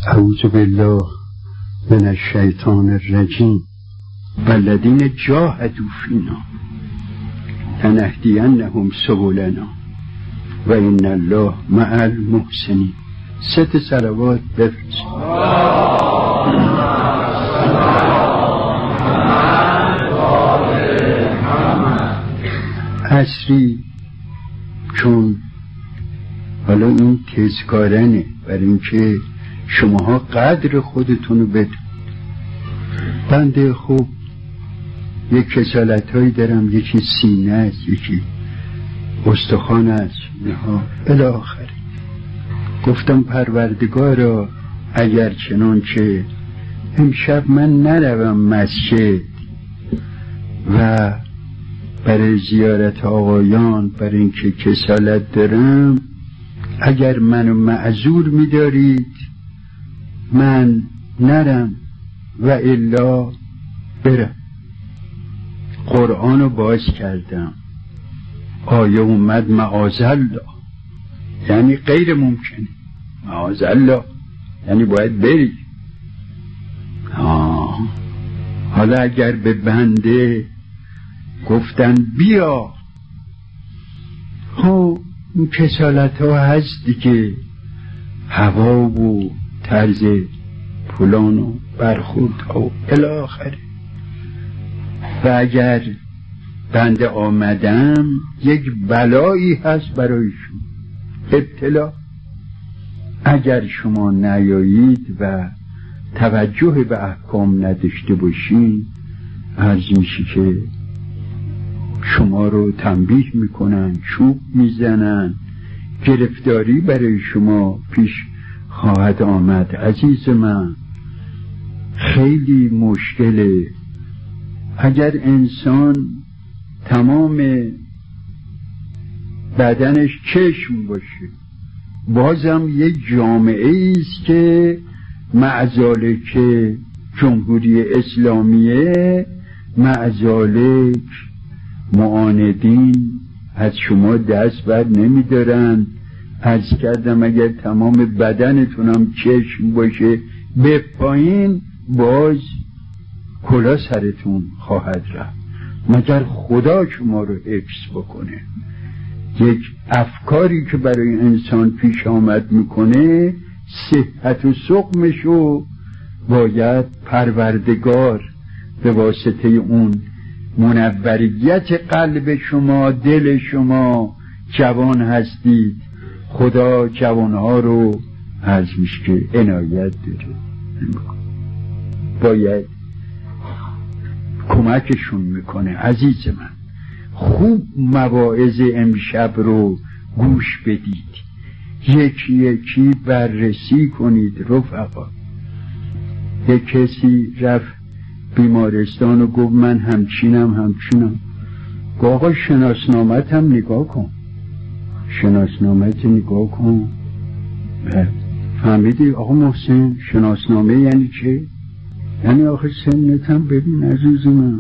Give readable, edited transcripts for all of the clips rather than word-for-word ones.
اعوذ بالله من الشیطان الرجیم والذین جاهدوا فینا لنهدینهم سبلنا و ان الله مع المحسنین. 3 صلوات بفرست. عصری چون حالا این تذکارنه برای اینکه شماها قدر خودتونو بدونید. بنده خوب یک کسالت هایی دارم، یکی سینه است، یکی استخوان است، اینها الاخره. گفتم پروردگارا اگر چنانچه امشب من نروم مسجد و برای زیارت آقایان برای اینکه کسالت دارم، اگر منو معذور می‌دارید من نرم و الا برم. قرآن رو باز کردم، آیه اومد معاذالله، یعنی غیر ممکنه. معاذالله یعنی باید بری. حالا اگر به بنده گفتن بیا، خب این کسالت ها هست دیگه، هوا و طرز پلان و برخورد ها و الاخره. و اگر بنده آمدم یک بلایی هست برایشون، ابتلا. اگر شما نیایید و توجه به احکام نداشته باشین، عرض میشه که شما رو تنبیه میکنن، چوب میزنن، گرفتاری برای شما پیش خواهد آمد. عزیز من خیلی مشکله. اگر انسان تمام بدنش چشم باشه، بازم یک جامعه است که معذالک جمهوری اسلامیه، معذالک معاندین از شما دست بر نمی دارن. عرض کردم اگر تمام بدنتونم چشم باشه به پایین، باز کلا سرتون خواهد رفت مگر خدا شما رو حفظ بکنه. یک افکاری که برای انسان پیش آمد میکنه، صحت و سقمشو باید پروردگار به واسطه اون منوریت قلب شما، دل شما، جوان هستید، خدا جوانها رو عرض میشه که عنایت داره، باید کمکشون میکنه. عزیز من خوب مواعظ امشب رو گوش بدید، یکی یکی بررسی کنید. رفقا، یک کسی رفت بیمارستان و گفت من همچینم. گفت آقا شناسنامت هم نگاه کن. شناسنامت نگاه کن. فهمیدی آقا محسن شناسنامه یعنی چه؟ یعنی آخه سنت هم ببین عزیز من،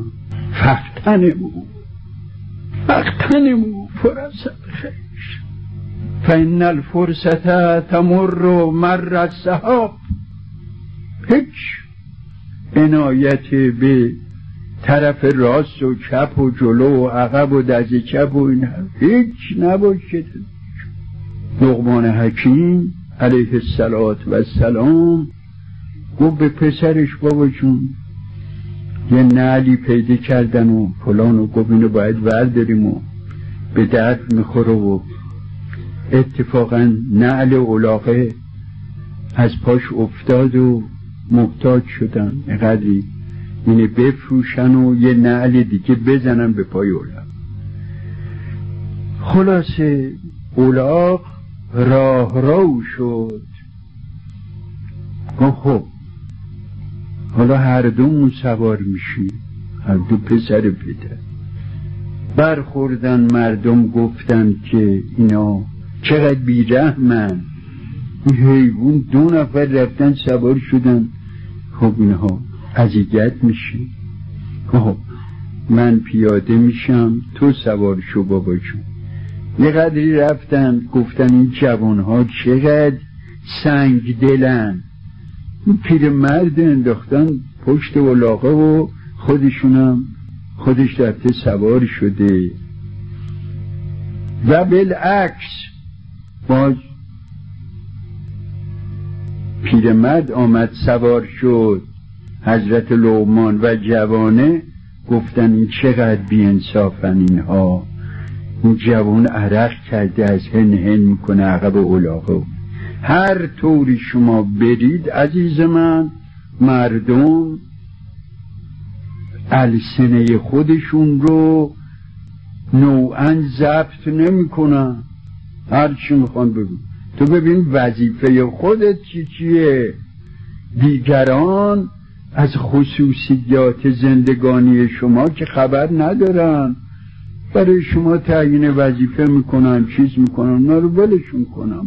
فختنمو فرصت خیش فإن الفرصة تمر مر السحاب. هیچ عنایت به طرف راست و چپ و جلو و عقب و دست چپ و این هیچ نباشه. لقمان حکیم علیه السلام گفت به پسرش بابا جون یه نعلی پیدا کردن و فلان و گفت اینو باید ورداریم و به درد میخوره و اتفاقا نعل علاقه از پاش افتاد و محتاج شدن اینقدری اینه بفروشن و یه نعل دیگه بزنن به پای علاق. خلاصه علاق راه شد. خب حالا هر دومون سوار میشیم، هر دو پسر پدر. برخوردن مردم گفتن که اینا چقدر بیرحمن، این حیوان 2 نفر رفتن سوار شدن. خب اینها اذیت میشی. خب من پیاده میشم تو سوار شو بابا جون. یه قدری رفتن گفتن این جوانها چقدر سنگ دلن، اون پیرمرد انداختن پشت الاغه و خودش رفته سوار شده. و بالعکس باز پیرمرد آمد سوار شد. حضرت لقمان و جوانه گفتن این چقدر بی‌انصافن اینها. این جوان عرق کرده از هن میکنه عقب الاغه. هر طوری شما برید عزیز من، مردم السنه خودشون رو نوعاً ضبط نمی کنن. هر چی میخوان بگو. تو ببین وظیفه خودت چیه. دیگران از خصوصیات زندگانی شما که خبر ندارن، برای شما تعیین وظیفه میکنن، چیز میکنن، اونا رو ولشون کنن.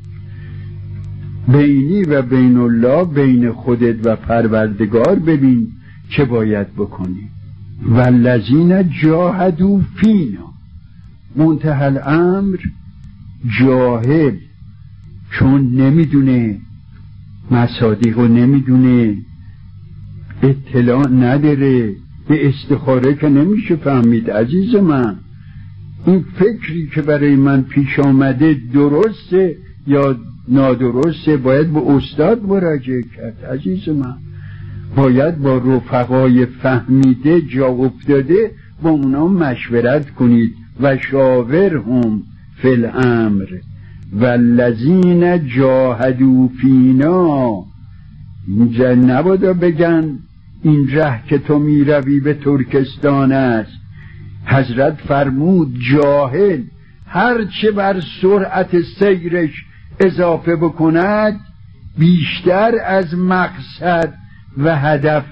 بینی و بین الله، بین خودت و پروردگار ببین چه باید بکنی. والذین جاهدوا فینا، منتهی الامر جاهل چون نمیدونه، مصادیق رو نمیدونه، اطلاع نداره، به استخاره که نمیشه فهمید. عزیز من این فکری که برای من پیش آمده درسته یا نادرسته باید به استاد مراجعه کرد. عزیز من باید با رفقای فهمیده جا افتاده با اونا مشورت کنید. و شاورهم فی الامر والذین جاهدوا فینا. اینجا نبادا بگن این ره که تو می روی به ترکستان است. حضرت فرمود جاهل هرچه بر سرعت سیرش اضافه بکند بیشتر از مقصد و هدف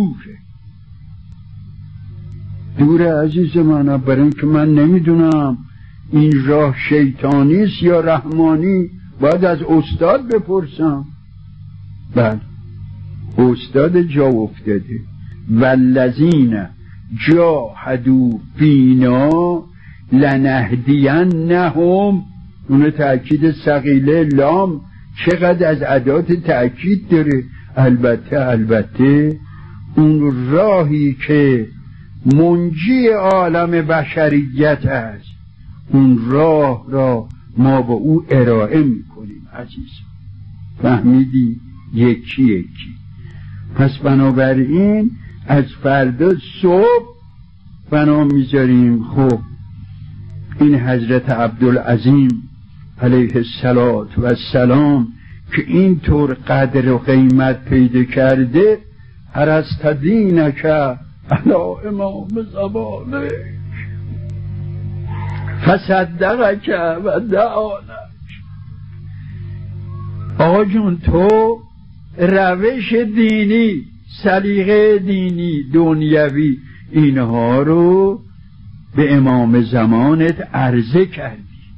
دوره عزیز من. برای اینکه من نمیدونم این راه شیطانیست یا رحمانی، باید از استاد بپرسم. بله استاد جا افتاده. والذین جاهدوا فینا لنهدینهم. اون تأکید ثقیله لام چقدر از ادات تأکید داره. البته اون راهی که منجی عالم بشریت است، اون راه را ما با او ارائه میکنیم. عزیز فهمیدی؟ یکی پس بنابراین از فردا صبح بنا میذاریم. خب این حضرت عبدالعظیم علیه السلام که اینطور قدر و قیمت پیدا کرده، ارسط دینک علی امام زمانک فصدقک و دعالک. آقا جون تو روش دینی، سلیقه دینی، دنیوی اینها رو به امام زمانت عرضه کردی.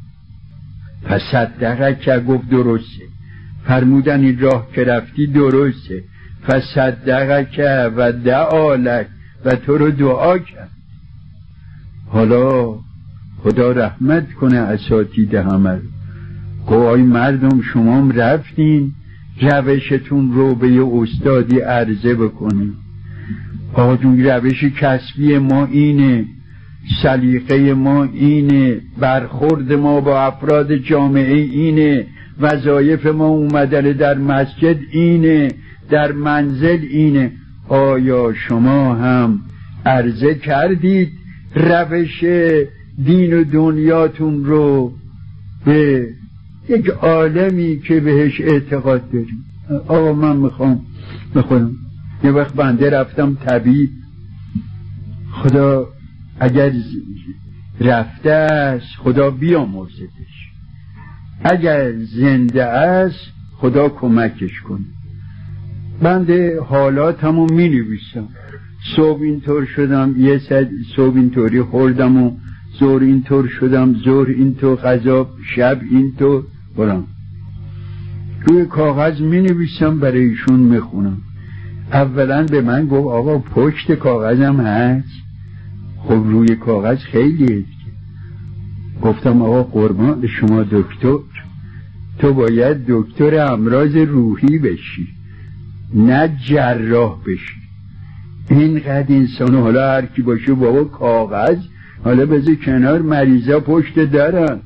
فصدقک گفت درسته، فرمودن این راه که رفتی درسته. فصدقک و دعالک و تو رو دعا کرد. حالا خدا رحمت کنه اساتید همه. گوهای مردم شما هم رفتین روشتون رو به یه استادی عرضه بکنین. آقا جون روش کسبی ما اینه، سلیقه ما اینه، برخورد ما با افراد جامعه اینه، وظایف ما اومدن در مسجد اینه، در منزل اینه. آیا شما هم عرضه کردید روش دین و دنیاتون رو به یک عالمی که بهش اعتقاد داریم؟ آقا من میخوام یه وقت بنده رفتم طبیب، خدا اگر رفته است خدا بیامرزدش، اگر زنده است خدا کمکش کنه. بنده حالاتمو می نویسم. صبح اینطور شدم، یه ساعت صبح اینطوری خوردم و ظهر اینطور شدم، ظهر اینطور، غذا شب اینطور، برام روی کاغذ می نویسم، برای ایشون می خونم. اولا به من گفت آقا پشت کاغذم هست. خب روی کاغذ خیلیه. گفتم آقا قربان شما دکتر، تو باید دکتر امراض روحی بشی. نه جراح بشی. اینقدر انسان حالا هر کی باشه بابا کاغذ، حالا بذار کنار، مریضا پشت درن.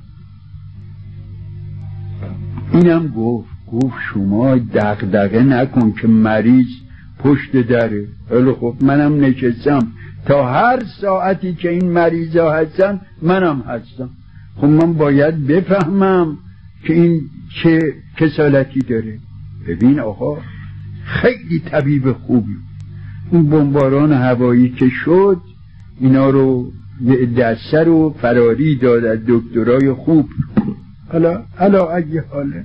اینم گفت شما دغدغه نکن که مریض پشت دره. حالا خب منم نشستم تا هر ساعتی که این مریضا هستن منم هستم. خب من باید بفهمم که این چه کسالتی داره. ببین آقا خیلی طبیب خوبی، اون بمباران هوایی که شد اینا رو دسته رو فراری داد از دکترای خوب. حالا اگه حاله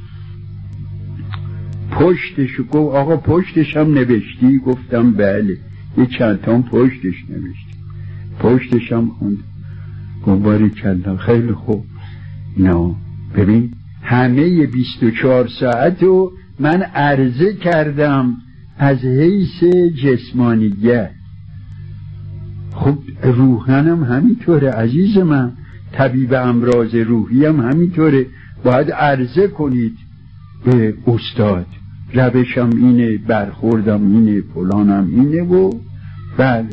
پشتشو گفت آقا پشتش هم نوشتی؟ گفتم بله، یه چند تا پشتش نوشتی. پشتش هم خوند. گفت باریکلا خیلی خوب. نه ببین همه 24 ساعت رو من عرضه کردم از حیث جسمانیت. خب روحن هم همینطوره عزیز من، طبیب امراض روحی هم همینطوره. باید عرضه کنید به استاد روشم اینه، برخوردم اینه، فلانم اینه. و بله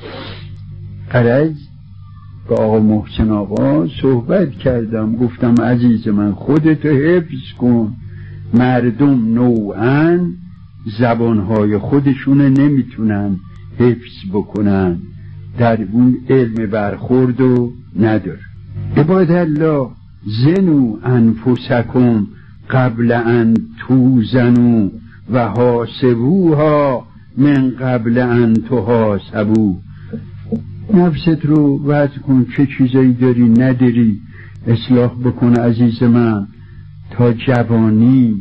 عرض با آقا محسن آقا صحبت کردم، گفتم عزیز من خودتو حفظ کن. مردم نوعاً زبانهای خودشون نمیتونن حفظ بکنن، در اون علم برخوردو نداره. عباد الله زنو انفسکم قبل ان توزنوا و حاسبوها من قبل ان تحاسبوا. نفست رو وضع کن، چه چیزایی داری نداری اصلاح بکن عزیز من، تا جوانی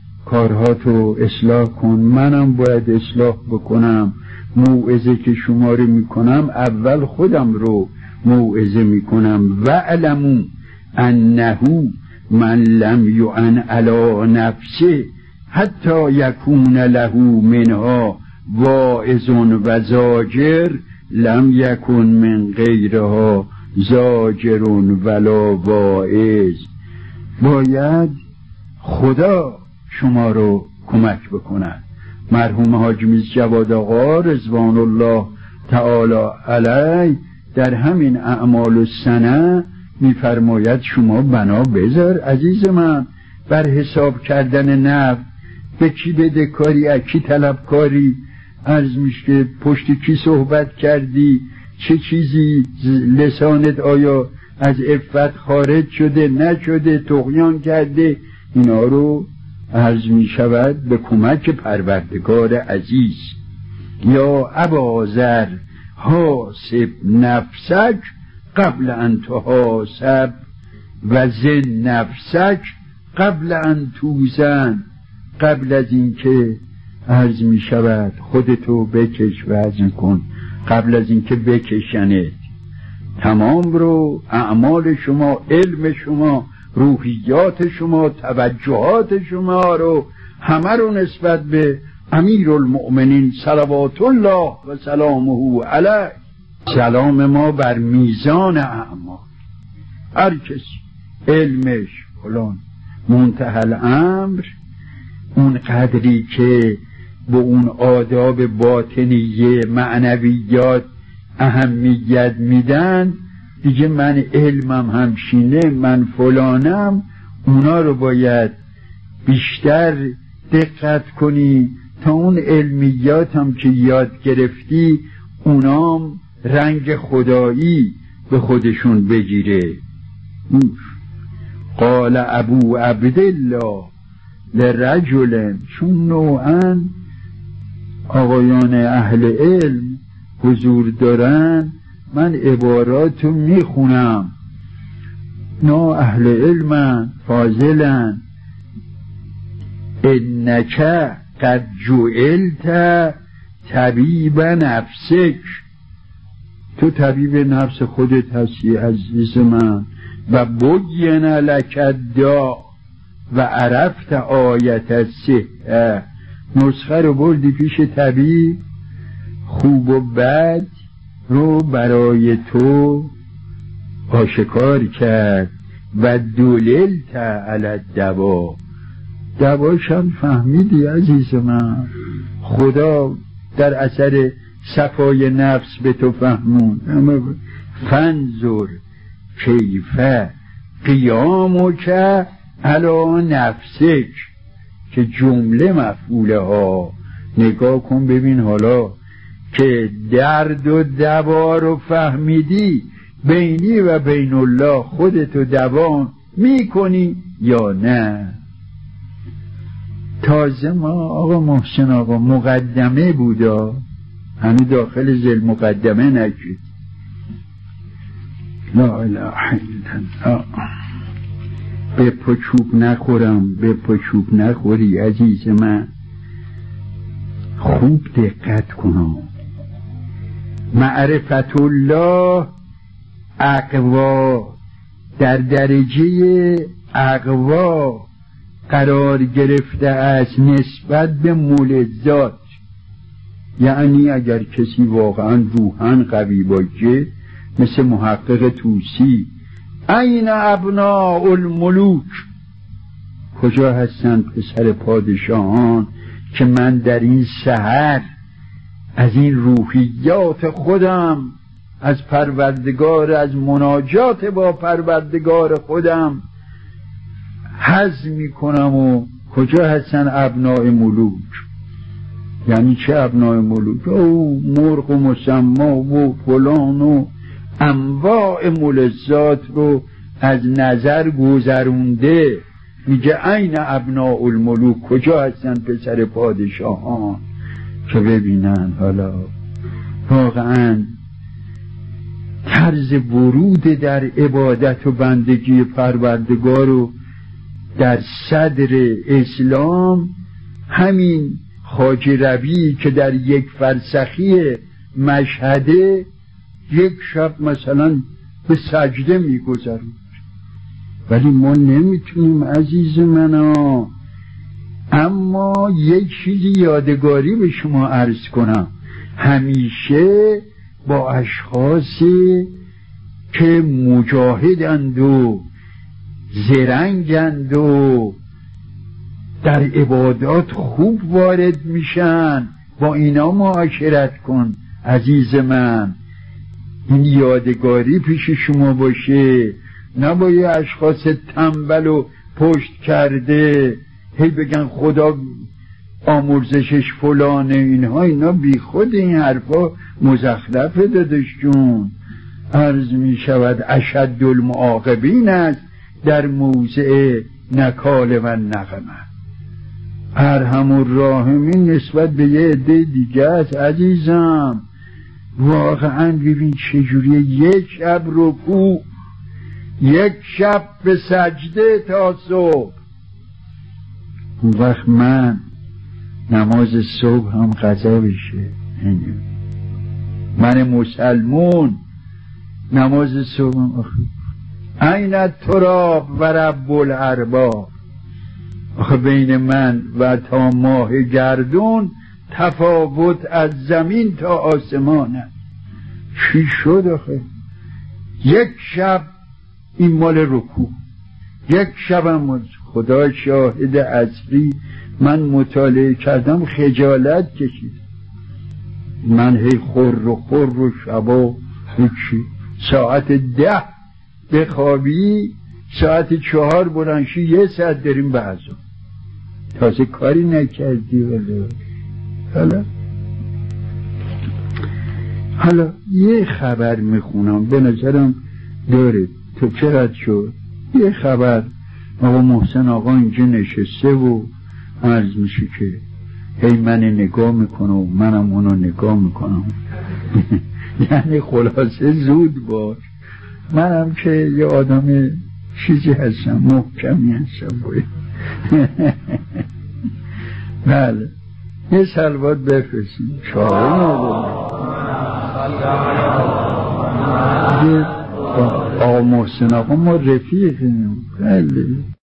کارهاتو اصلاح کن. منم باید اصلاح بکنم. موعظه که شما رو میکنم اول خودم رو موعظه میکنم. وعلموا انه من لم یعن علی نفسه حتی یکون له منها واعظ و زاجر لم یکن من غیرها زاجر ولا واعظ. باید خدا شما رو کمک بکند. مرحوم حاج میز جواد آقا رضوان الله تعالی علیه در همین اعمال السنه میفرماید شما بنا بذار عزیز من بر حساب کردن نفع، به کی بدهکاری، از کی طلبکاری، عرض میشه پشت کی صحبت کردی، چه چیزی لسانت آیا از عفت خارج شده نشده، طغیان کرده. اینا رو عرض می شود به کمک پروردگار عزیز. یا ابازر حاسب نفسک قبل ان تحاسب و زن نفسک قبل ان توزن. قبل از این که عرض می شود خودتو بکش وزن کن، قبل از این که بکشنت. تمام رو اعمال شما، علم شما، روحیات شما، توجهات شما رو همه رو نسبت به امیر المؤمنین صلوات الله و سلامه علیه، سلام ما بر میزان اعمال. هر کسی علمش فلان، منتهی الامر اون قدری که به اون آداب باطنیه معنویات اهمیت میدن دیگه، من علمم همشینه، من فلانم، اونا رو باید بیشتر دقت کنی تا اون علمیات هم که یاد گرفتی اونام رنگ خدایی به خودشون بگیره. قال ابو عبدالله لرجل، چون نوعا آقایان اهل علم حضور دارن من عباراتو میخونم، نه اهل علمن فاضلن. انک قد جعلت طبیب نفسک، تو طبیب نفس خودت هستی عزیز من. و بین لک الداء و عرفت آیت الصحه، نسخه رو بردی پیش طبیب، خوب و بد رو برای تو آشکار کرد. و دللت علی الدوا، دواشم فهمیدی عزیز من. خدا در اثر صفای نفس به تو فهمون. فانظر کیف قیامک علی نفسک، که جمله مفعوله ها. نگاه کن ببین حالا که درد و دوا رو فهمیدی، بینی و بین الله خودتو دوا میکنی یا نه؟ تازه ما آقا محسن آقا مقدمه بودا، هنو داخل زل مقدمه نشد. لا اله الا الله. به پچوب نخورم، به پچوب نخوری عزیز من. خوب دقت کنم. معرفت الله اقوا، در درجه اقوا قرار گرفته است نسبت به مولدات. یعنی اگر کسی واقعا روحاً قوی باشه، مثل محقق طوسی، این ابناء الملوک، کجا هستند پسر پادشاهان که من در این سحر از این روحیات خودم، از پروردگار، از مناجات با پروردگار خودم هضم میکنم. و کجا هستن ابناء ملوک؟ یعنی چه ابناء ملوک؟ او مرغ و مسما و فلان و انواع ملذات رو از نظر گذرونده. میگه این ابناء الملوک، کجا هستن پسر پادشاهان که ببینن. حالا واقعا طرز ورود در عبادت و بندگی پروردگار رو در صدر اسلام، همین خواجه ربیعی که در یک فرسخی مشهده یک شب مثلا به سجده میگذرد. ولی ما نمیتونیم عزیز منا. اما یک چیزی یادگاری به شما عرض کنم، همیشه با اشخاصی که مجاهدند و زرنگند و در عبادات خوب وارد میشن، با اینا معاشرت کن عزیز من. این یادگاری پیش شما باشه، نه با یه اشخاص تنبل و پشت کرده هی بگن خدا آمرزشش فلانه. اینا بی خود، این حرفا مزخرفه دادش جون. عرض می شود اشد المعاقبین است در موضع نکال و نقمه. ارحم الراحمین نسبت به یه عده دیگه است عزیزم. واقعا ببین چجوریه، یک شب رکوع، یک شب به سجده تا صبح. اون وقت من نماز صبح هم قضا بشه، من مسلمون نماز صبح این التراب و رب الارباب. آخه بین من و تا ماه گردون تفاوت از زمین تا آسمان است. چی شد آخه؟ یک شب این مال رکوع، یک شبم خدا شاهد عصری من مطالعه کردم خجالت کشید. من هی خور و شبا هیچی، ساعت 10 بخوابی، ساعت 4 بلنشی، 1 ساعت داریم به عزا. تازه کاری نکردی. حالا یه خبر میخونم به نظرم داره. تو چقدر شد؟ یه خبر آقا محسن آقا اینجا نشسته و عرض میشه که هی من نگاه میکنه و منم اونو نگاه میکنم. یعنی خلاصه زود باش، منم که یه آدم چیزی هستم، محکمی هستم باید. بله یه سلوات بفرستیم. چاره نداریم. آقا محسن آقا ما رفیقیم. بله